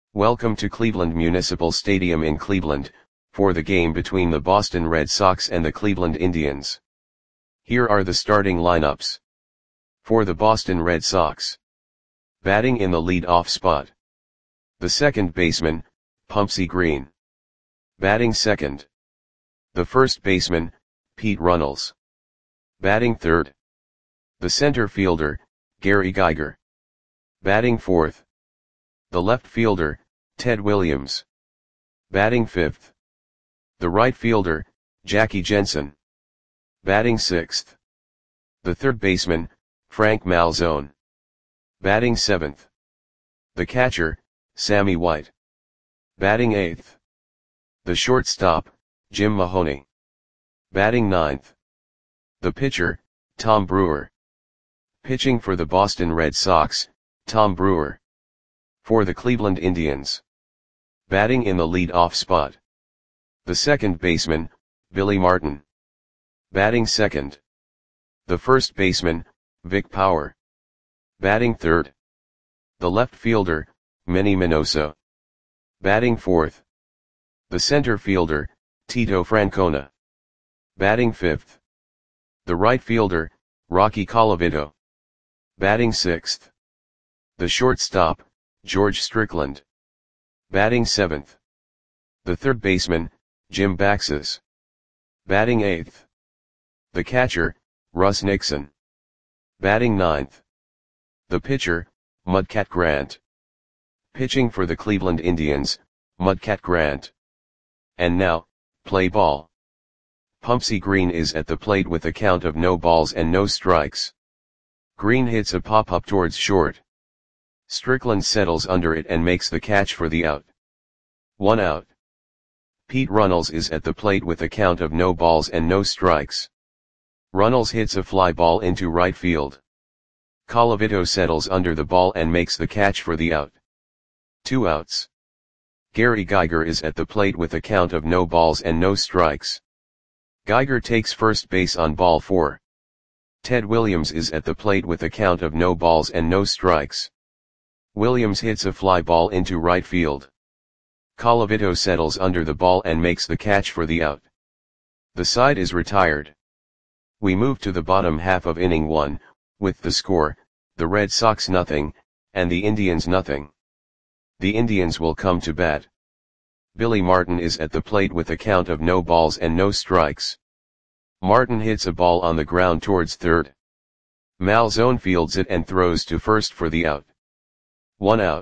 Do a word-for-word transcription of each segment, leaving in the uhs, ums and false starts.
Welcome to Cleveland Municipal Stadium in Cleveland, for the game between the Boston Red Sox and the Cleveland Indians. Here are the starting lineups. For the Boston Red Sox. Batting in the lead-off spot. The second baseman, Pumpsie Green. Batting second. The first baseman, Pete Runnels. Batting third. The center fielder, Gary Geiger. Batting fourth. The left fielder, Ted Williams. Batting fifth. The right fielder, Jackie Jensen. Batting sixth. The third baseman, Frank Malzone. Batting seventh. The catcher, Sammy White. Batting eighth. The shortstop, Jim Mahoney. Batting ninth. The pitcher, Tom Brewer. Pitching for the Boston Red Sox, Tom Brewer. For the Cleveland Indians. Batting in the lead-off spot. The second baseman, Billy Martin. Batting second. The first baseman, Vic Power. Batting third. The left fielder, Manny Minoso. Batting fourth. The center fielder, Tito Francona. Batting fifth. The right fielder, Rocky Colavito. Batting sixth. The shortstop, George Strickland. Batting seventh. The third baseman, Jim Baxes. Batting eighth. The catcher, Russ Nixon. Batting ninth. The pitcher, Mudcat Grant. Pitching for the Cleveland Indians, Mudcat Grant. And now, play ball. Pumpsie Green is at the plate with a count of no balls and no strikes. Green hits a pop-up towards short. Strickland settles under it and makes the catch for the out. One out. Pete Runnels is at the plate with a count of no balls and no strikes. Runnels hits a fly ball into right field. Colavito settles under the ball and makes the catch for the out. Two outs. Gary Geiger is at the plate with a count of no balls and no strikes. Geiger takes first base on ball four. Ted Williams is at the plate with a count of no balls and no strikes. Williams hits a fly ball into right field. Colavito settles under the ball and makes the catch for the out. The side is retired. We move to the bottom half of inning one, with the score, the Red Sox nothing, and the Indians nothing. The Indians will come to bat. Billy Martin is at the plate with a count of no balls and no strikes. Martin hits a ball on the ground towards third. Malzone fields it and throws to first for the out. One out.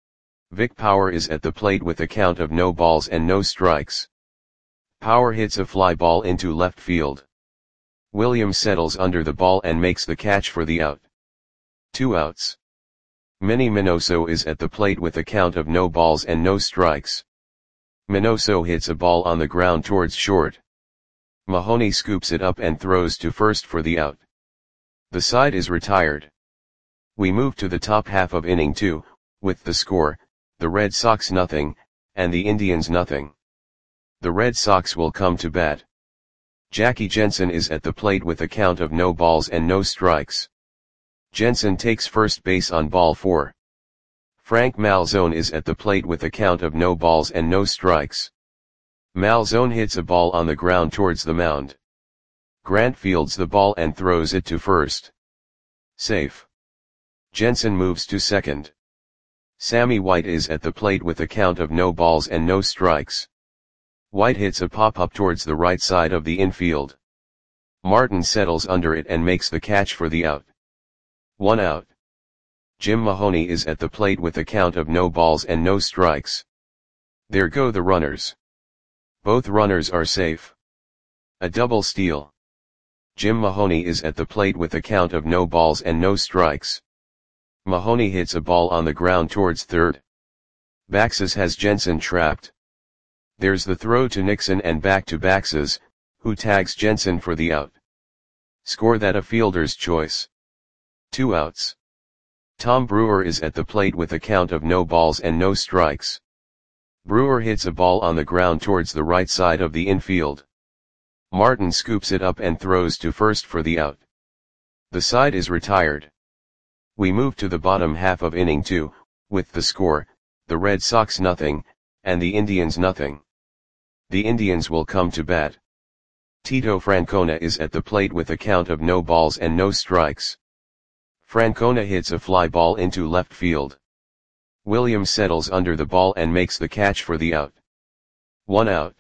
Vic Power is at the plate with a count of no balls and no strikes. Power hits a fly ball into left field. Williams settles under the ball and makes the catch for the out. Two outs. Manny Minoso is at the plate with a count of no balls and no strikes. Minoso hits a ball on the ground towards short. Mahoney scoops it up and throws to first for the out. The side is retired. We move to the top half of inning two, with the score, the Red Sox nothing, and the Indians nothing. The Red Sox will come to bat. Jackie Jensen is at the plate with a count of no balls and no strikes. Jensen takes first base on ball four. Frank Malzone is at the plate with a count of no balls and no strikes. Malzone hits a ball on the ground towards the mound. Grant fields the ball and throws it to first. Safe. Jensen moves to second. Sammy White is at the plate with a count of no balls and no strikes. White hits a pop-up towards the right side of the infield. Martin settles under it and makes the catch for the out. One out. Jim Mahoney is at the plate with a count of no balls and no strikes. There go the runners. Both runners are safe. A double steal. Jim Mahoney is at the plate with a count of no balls and no strikes. Mahoney hits a ball on the ground towards third. Baxes has Jensen trapped. There's the throw to Nixon and back to Baxes, who tags Jensen for the out. Score that a fielder's choice. Two outs. Tom Brewer is at the plate with a count of no balls and no strikes. Brewer hits a ball on the ground towards the right side of the infield. Martin scoops it up and throws to first for the out. The side is retired. We move to the bottom half of inning two, with the score, the Red Sox nothing, and the Indians nothing. The Indians will come to bat. Tito Francona is at the plate with a count of no balls and no strikes. Francona hits a fly ball into left field. Williams settles under the ball and makes the catch for the out. One out.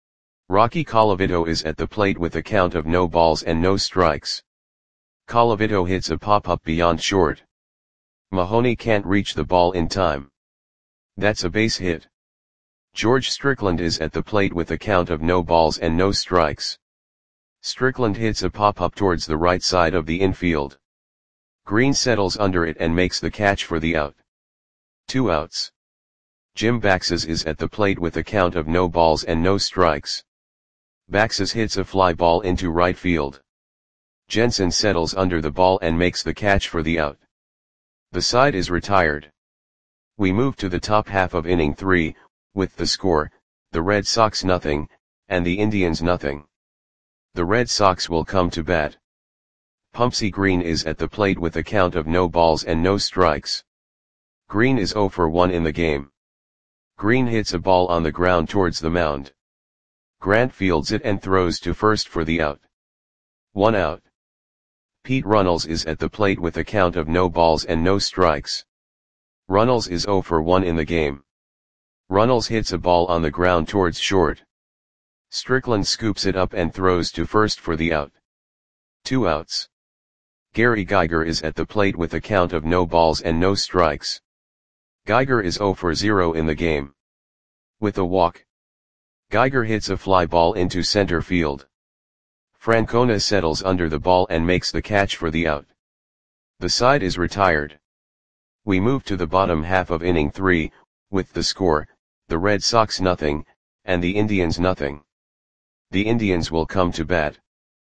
Rocky Colavito is at the plate with a count of no balls and no strikes. Colavito hits a pop-up beyond short. Mahoney can't reach the ball in time. That's a base hit. George Strickland is at the plate with a count of no balls and no strikes. Strickland hits a pop-up towards the right side of the infield. Green settles under it and makes the catch for the out. Two outs. Jim Baxes is at the plate with a count of no balls and no strikes. Baxes hits a fly ball into right field. Jensen settles under the ball and makes the catch for the out. The side is retired. We move to the top half of inning three, with the score, the Red Sox nothing, and the Indians nothing. The Red Sox will come to bat. Pumpsy Green is at the plate with a count of no balls and no strikes. Green is oh for one in the game. Green hits a ball on the ground towards the mound. Grant fields it and throws to first for the out. One out. Pete Runnels is at the plate with a count of no balls and no strikes. Runnels is oh for one in the game. Runnels hits a ball on the ground towards short. Strickland scoops it up and throws to first for the out. Two outs. Gary Geiger is at the plate with a count of no balls and no strikes. Geiger is oh for zero in the game. With a walk, Geiger hits a fly ball into center field. Francona settles under the ball and makes the catch for the out. The side is retired. We move to the bottom half of inning three, with the score, the Red Sox nothing, and the Indians nothing. The Indians will come to bat.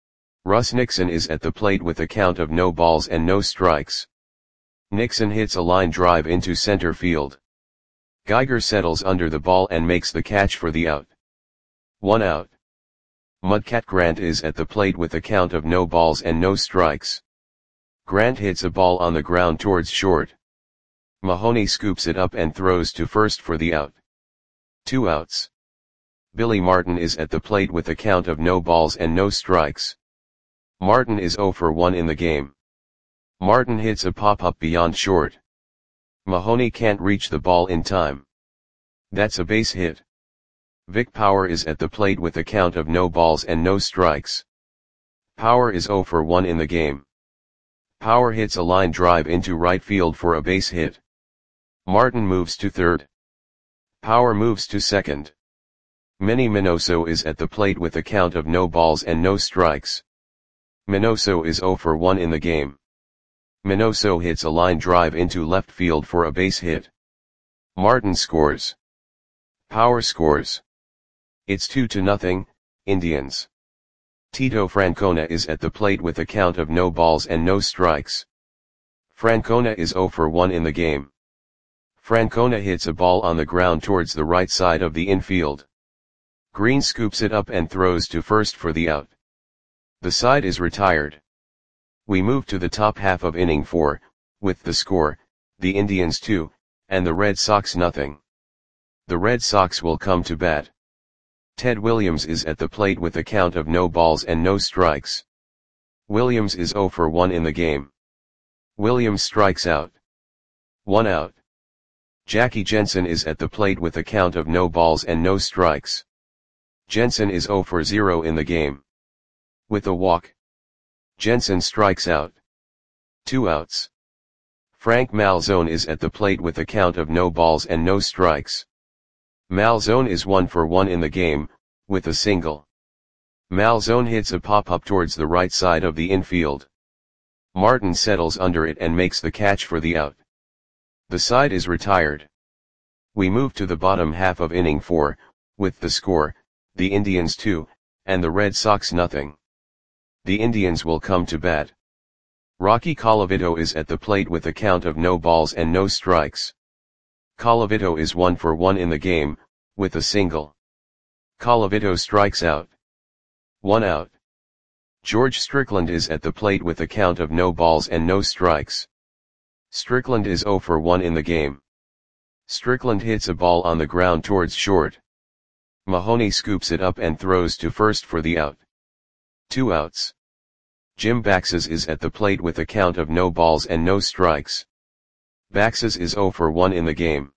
Russ Nixon is at the plate with a count of no balls and no strikes. Nixon hits a line drive into center field. Geiger settles under the ball and makes the catch for the out. One out. Mudcat Grant is at the plate with a count of no balls and no strikes. Grant hits a ball on the ground towards short. Mahoney scoops it up and throws to first for the out. Two outs. Billy Martin is at the plate with a count of no balls and no strikes. Martin is oh for one in the game. Martin hits a pop-up beyond short. Mahoney can't reach the ball in time. That's a base hit. Vic Power is at the plate with a count of no balls and no strikes. Power is oh for one in the game. Power hits a line drive into right field for a base hit. Martin moves to third. Power moves to second. Manny Minoso is at the plate with a count of no balls and no strikes. Minoso is oh for one in the game. Minoso hits a line drive into left field for a base hit. Martin scores. Power scores. It's two to nothing, Indians. Tito Francona is at the plate with a count of no balls and no strikes. Francona is oh for one in the game. Francona hits a ball on the ground towards the right side of the infield. Green scoops it up and throws to first for the out. The side is retired. We move to the top half of inning four, with the score, the Indians two, and the Red Sox nothing. The Red Sox will come to bat. Ted Williams is at the plate with a count of no balls and no strikes. Williams is oh for one in the game. Williams strikes out. One out. Jackie Jensen is at the plate with a count of no balls and no strikes. Jensen is oh for zero in the game. With a walk, Jensen strikes out. Two outs. Frank Malzone is at the plate with a count of no balls and no strikes. Malzone is one for one in the game, with a single. Malzone hits a pop-up towards the right side of the infield. Martin settles under it and makes the catch for the out. The side is retired. We move to the bottom half of inning four, with the score, the Indians two, and the Red Sox nothing. The Indians will come to bat. Rocky Colavito is at the plate with a count of no balls and no strikes. Colavito is one for one in the game, with a single. Colavito strikes out. One out. George Strickland is at the plate with a count of no balls and no strikes. Strickland is oh for one in the game. Strickland hits a ball on the ground towards short. Mahoney scoops it up and throws to first for the out. Two outs. Jim Baxes is at the plate with a count of no balls and no strikes. Baxes is oh for one in the game.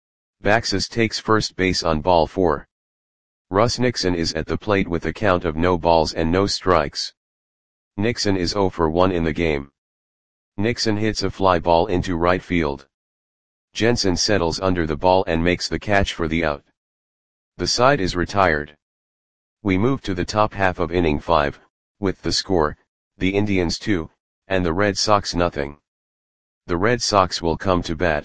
Baxes takes first base on ball four. Russ Nixon is at the plate with a count of no balls and no strikes. Nixon is oh for one in the game. Nixon hits a fly ball into right field. Jensen settles under the ball and makes the catch for the out. The side is retired. We move to the top half of inning five, with the score, the Indians two, and the Red Sox nothing. The Red Sox will come to bat.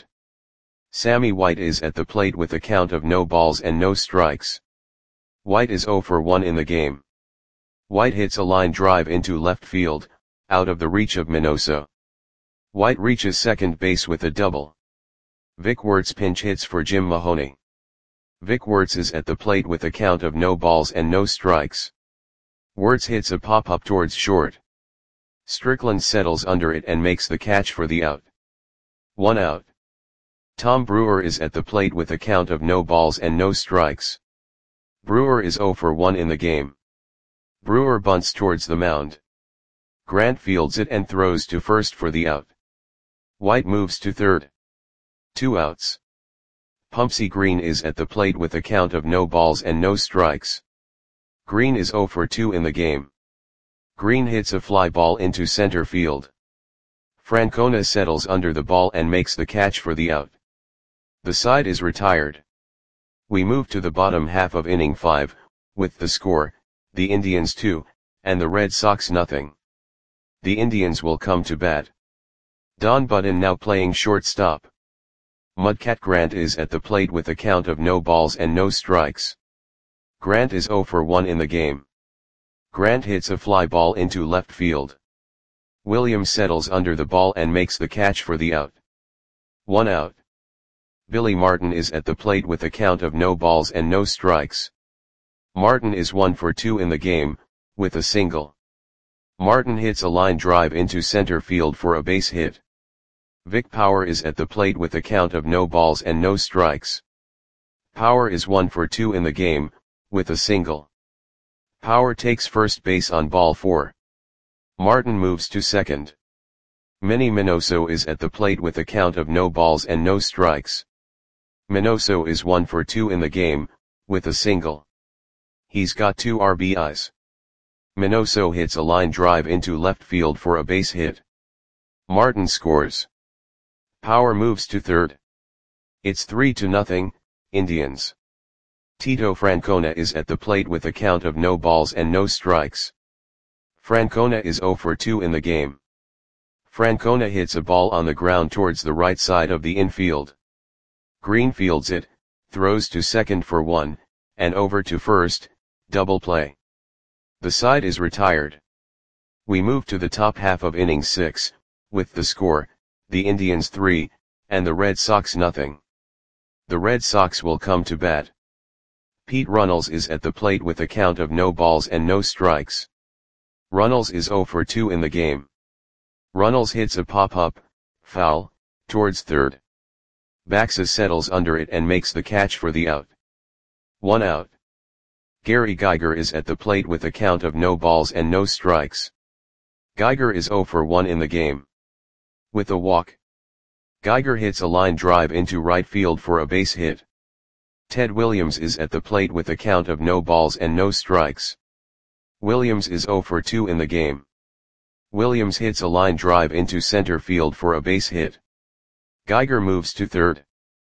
Sammy White is at the plate with a count of no balls and no strikes. White is oh for one in the game. White hits a line drive into left field, out of the reach of Minoso. White reaches second base with a double. Vic Wertz pinch hits for Jim Mahoney. Vic Wertz is at the plate with a count of no balls and no strikes. Wertz hits a pop-up towards short. Strickland settles under it and makes the catch for the out. One out. Tom Brewer is at the plate with a count of no balls and no strikes. Brewer is oh for one in the game. Brewer bunts towards the mound. Grant fields it and throws to first for the out. White moves to third. Two outs. Pumpsy Green is at the plate with a count of no balls and no strikes. Green is oh for two in the game. Green hits a fly ball into center field. Francona settles under the ball and makes the catch for the out. The side is retired. We move to the bottom half of inning five, with the score, the Indians two, and the Red Sox nothing. The Indians will come to bat. Don Budden now playing shortstop. Mudcat Grant is at the plate with a count of no balls and no strikes. Grant is oh for one in the game. Grant hits a fly ball into left field. Williams settles under the ball and makes the catch for the out. One out. Billy Martin is at the plate with a count of no balls and no strikes. Martin is one for two in the game, with a single. Martin hits a line drive into center field for a base hit. Vic Power is at the plate with a count of no balls and no strikes. Power is one for two in the game, with a single. Power takes first base on ball four. Martin moves to second. Manny Minoso is at the plate with a count of no balls and no strikes. Minoso is one for two in the game, with a single. He's got two R B Is. Minoso hits a line drive into left field for a base hit. Martin scores. Power moves to third. It's three to nothing, Indians. Tito Francona is at the plate with a count of no balls and no strikes. Francona is oh for two in the game. Francona hits a ball on the ground towards the right side of the infield. Green fields it, throws to second for one, and over to first, double play. The side is retired. We move to the top half of inning six, with the score, the Indians three, and the Red Sox nothing. The Red Sox will come to bat. Pete Runnels is at the plate with a count of no balls and no strikes. Runnels is oh for two in the game. Runnels hits a pop-up, foul, towards third. Baxes settles under it and makes the catch for the out. One out. Gary Geiger is at the plate with a count of no balls and no strikes. Geiger is oh for one in the game. With a walk. Geiger hits a line drive into right field for a base hit. Ted Williams is at the plate with a count of no balls and no strikes. Williams is oh for two in the game. Williams hits a line drive into center field for a base hit. Geiger moves to third.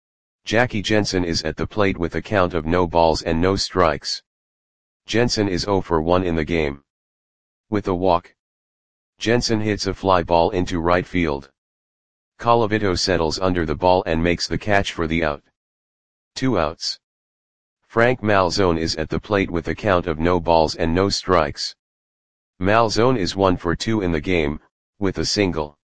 Jackie Jensen is at the plate with a count of no balls and no strikes. Jensen is oh for one in the game. With a walk. Jensen hits a fly ball into right field. Colavito settles under the ball and makes the catch for the out. Two outs. Frank Malzone is at the plate with a count of no balls and no strikes. Malzone is one for two in the game, with a single.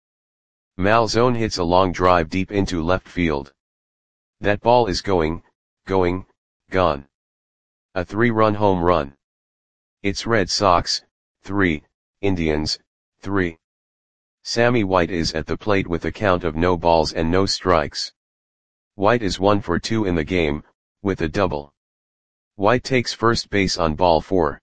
Malzone hits a long drive deep into left field. That ball is going, going, gone. A three-run home run. It's Red Sox, three, Indians, three. Sammy White is at the plate with a count of no balls and no strikes. White is one for two in the game, with a double. White takes first base on ball four.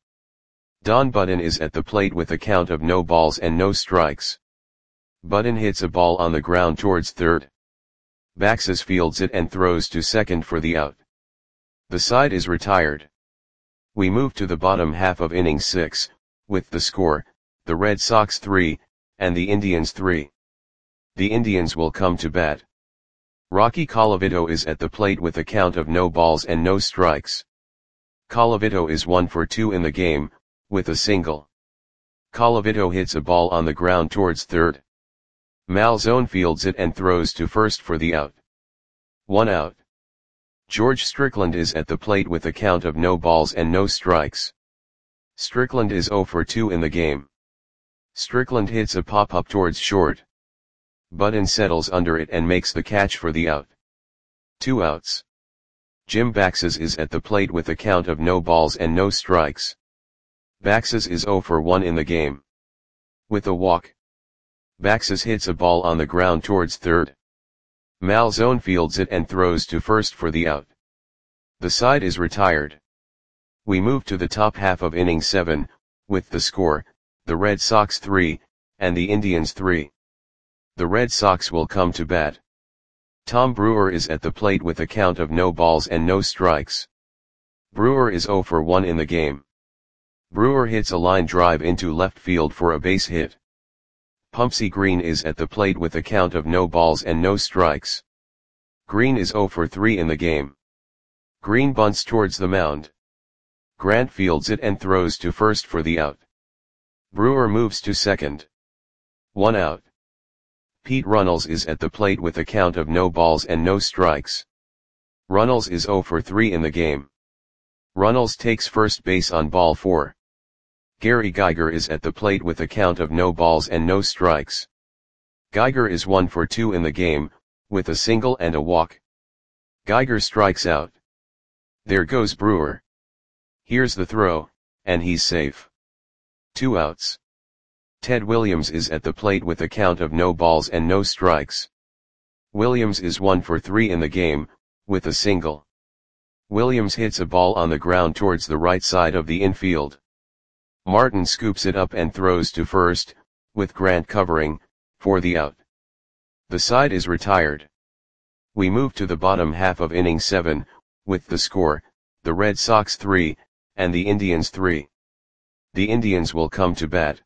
Don Button is at the plate with a count of no balls and no strikes. Button hits a ball on the ground towards third. Baxes fields it and throws to second for the out. The side is retired. We move to the bottom half of inning six, with the score, the Red Sox three, and the Indians three. The Indians will come to bat. Rocky Colavito is at the plate with a count of no balls and no strikes. Colavito is one for two in the game, with a single. Colavito hits a ball on the ground towards third. Malzone fields it and throws to first for the out. One out. George Strickland is at the plate with a count of no balls and no strikes. Strickland is zero for two in the game. Strickland hits a pop-up towards short. Button settles under it and makes the catch for the out. Two outs. Jim Baxes is at the plate with a count of no balls and no strikes. Baxes is zero for one in the game. With a walk. Baxes hits a ball on the ground towards third. Malzone fields it and throws to first for the out. The side is retired. We move to the top half of inning seven, with the score, the Red Sox three, and the Indians three. The Red Sox will come to bat. Tom Brewer is at the plate with a count of no balls and no strikes. Brewer is zero for one in the game. Brewer hits a line drive into left field for a base hit. Pumpsy Green is at the plate with a count of no balls and no strikes. Green is zero for three in the game. Green bunts towards the mound. Grant fields it and throws to first for the out. Brewer moves to second. One out. Pete Runnels is at the plate with a count of no balls and no strikes. Runnels is zero for three in the game. Runnels takes first base on ball four. Gary Geiger is at the plate with a count of no balls and no strikes. Geiger is one for two in the game, with a single and a walk. Geiger strikes out. There goes Brewer. Here's the throw, and he's safe. Two outs. Ted Williams is at the plate with a count of no balls and no strikes. Williams is one for three in the game, with a single. Williams hits a ball on the ground towards the right side of the infield. Martin scoops it up and throws to first, with Grant covering, for the out. The side is retired. We move to the bottom half of inning seven, with the score, the Red Sox three, and the Indians three. The Indians will come to bat.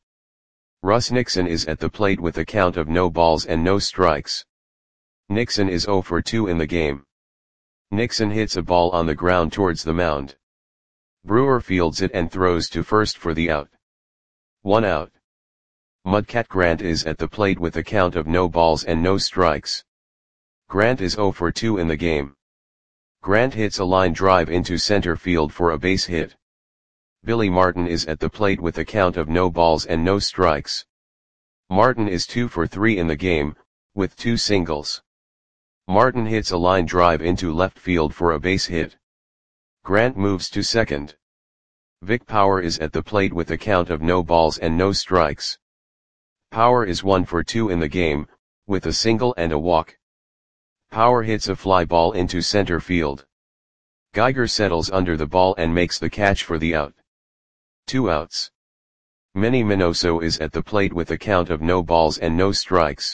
Russ Nixon is at the plate with a count of no balls and no strikes. Nixon is zero for two in the game. Nixon hits a ball on the ground towards the mound. Brewer fields it and throws to first for the out. One out. Mudcat Grant is at the plate with a count of no balls and no strikes. Grant is zero for two in the game. Grant hits a line drive into center field for a base hit. Billy Martin is at the plate with a count of no balls and no strikes. Martin is two for three in the game, with two singles. Martin hits a line drive into left field for a base hit. Grant moves to second. Vic Power is at the plate with a count of no balls and no strikes. Power is one for two in the game, with a single and a walk. Power hits a fly ball into center field. Geiger settles under the ball and makes the catch for the out. Two outs. Manny Minoso is at the plate with a count of no balls and no strikes.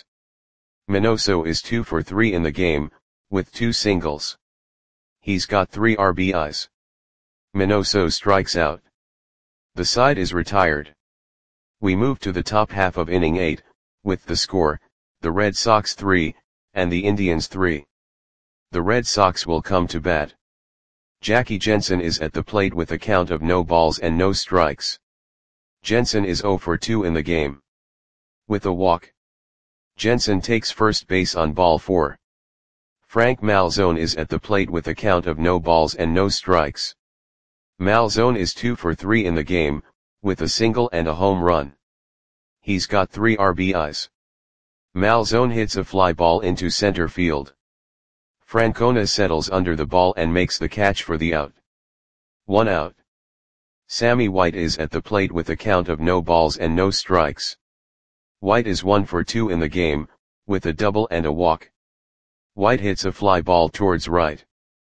Minoso is two for three in the game, with two singles. He's got three R B Is. Minoso strikes out. The side is retired. We move to the top half of inning eight, with the score, the Red Sox three, and the Indians three. The Red Sox will come to bat. Jackie Jensen is at the plate with a count of no balls and no strikes. Jensen is zero for two in the game. With a walk. Jensen takes first base on ball four. Frank Malzone is at the plate with a count of no balls and no strikes. Malzone is two for three in the game, with a single and a home run. He's got three R B Is. Malzone hits a fly ball into center field. Francona settles under the ball and makes the catch for the out. One out. Sammy White is at the plate with a count of no balls and no strikes. White is one for two in the game, with a double and a walk. White hits a fly ball towards right.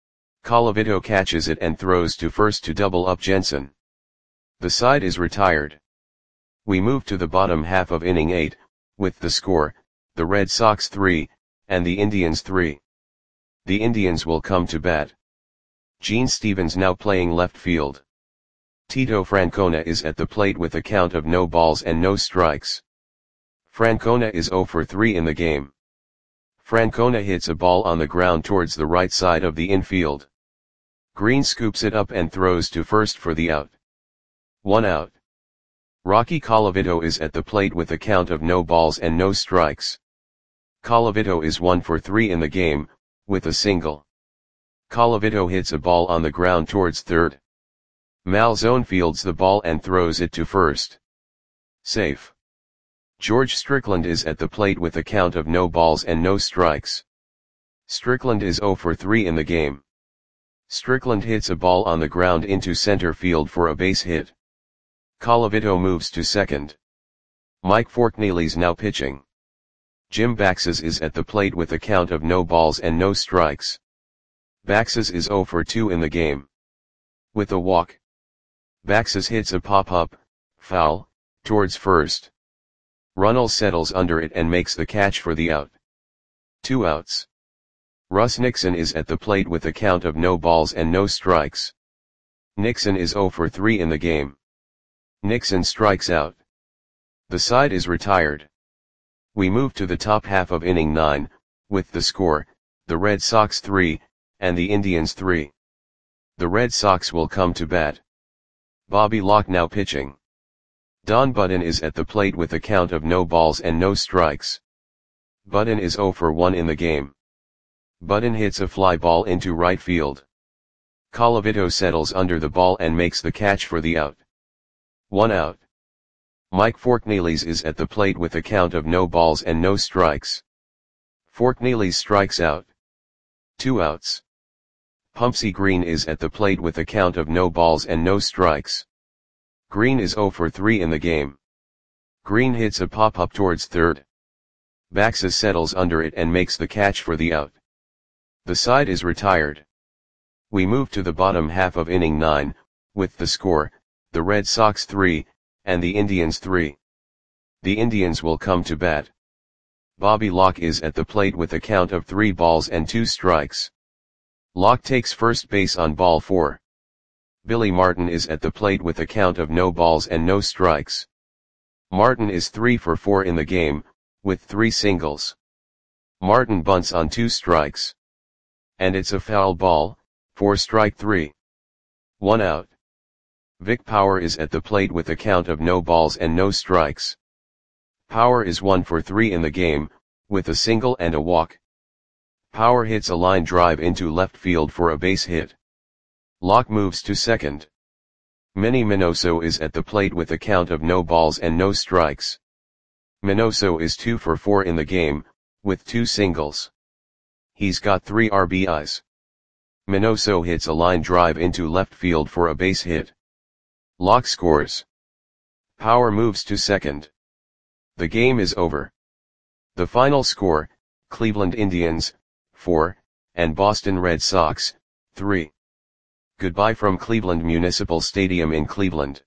Colavito catches it and throws to first to double up Jensen. The side is retired. We move to the bottom half of inning eight, with the score, the Red Sox three, and the Indians three. The Indians will come to bat. Gene Stevens now playing left field. Tito Francona is at the plate with a count of no balls and no strikes. Francona is zero for three in the game. Francona hits a ball on the ground towards the right side of the infield. Green scoops it up and throws to first for the out. One out. Rocky Colavito is at the plate with a count of no balls and no strikes. Colavito is one for three in the game, with a single. Colavito hits a ball on the ground towards third. Malzone fields the ball and throws it to first. Safe. George Strickland is at the plate with a count of no balls and no strikes. Strickland is zero for three in the game. Strickland hits a ball on the ground into center field for a base hit. Colavito moves to second. Mike Forkneely's now pitching. Jim Baxes is at the plate with a count of no balls and no strikes. Baxes is zero for two in the game. With a walk. Baxes hits a pop-up, foul, towards first. Runnels settles under it and makes the catch for the out. Two outs. Russ Nixon is at the plate with a count of no balls and no strikes. Nixon is zero for three in the game. Nixon strikes out. The side is retired. We move to the top half of inning nine, with the score, the Red Sox three, and the Indians three. The Red Sox will come to bat. Bobby Locke now pitching. Don Budden is at the plate with a count of no balls and no strikes. Budden is zero for one in the game. Budden hits a fly ball into right field. Colavito settles under the ball and makes the catch for the out. One out. Mike Forkneely is at the plate with a count of no balls and no strikes. Forkneely strikes out. Two outs. Pumpsy Green is at the plate with a count of no balls and no strikes. Green is zero for three in the game. Green hits a pop-up towards third. Baxes settles under it and makes the catch for the out. The side is retired. We move to the bottom half of inning nine, with the score, the Red Sox three, and the Indians three. The Indians will come to bat. Bobby Locke is at the plate with a count of three balls and two strikes. Locke takes first base on ball four. Billy Martin is at the plate with a count of no balls and no strikes. Martin is three for four in the game, with three singles. Martin bunts on two strikes. And it's a foul ball, for strike three. One out. Vic Power is at the plate with a count of no balls and no strikes. Power is one for three in the game, with a single and a walk. Power hits a line drive into left field for a base hit. Locke moves to second. Manny Minoso is at the plate with a count of no balls and no strikes. Minoso is two for four in the game, with two singles. He's got three R B Is. Minoso hits a line drive into left field for a base hit. Locke scores. Power moves to second. The game is over. The final score, Cleveland Indians, four, and Boston Red Sox, three. Goodbye from Cleveland Municipal Stadium in Cleveland.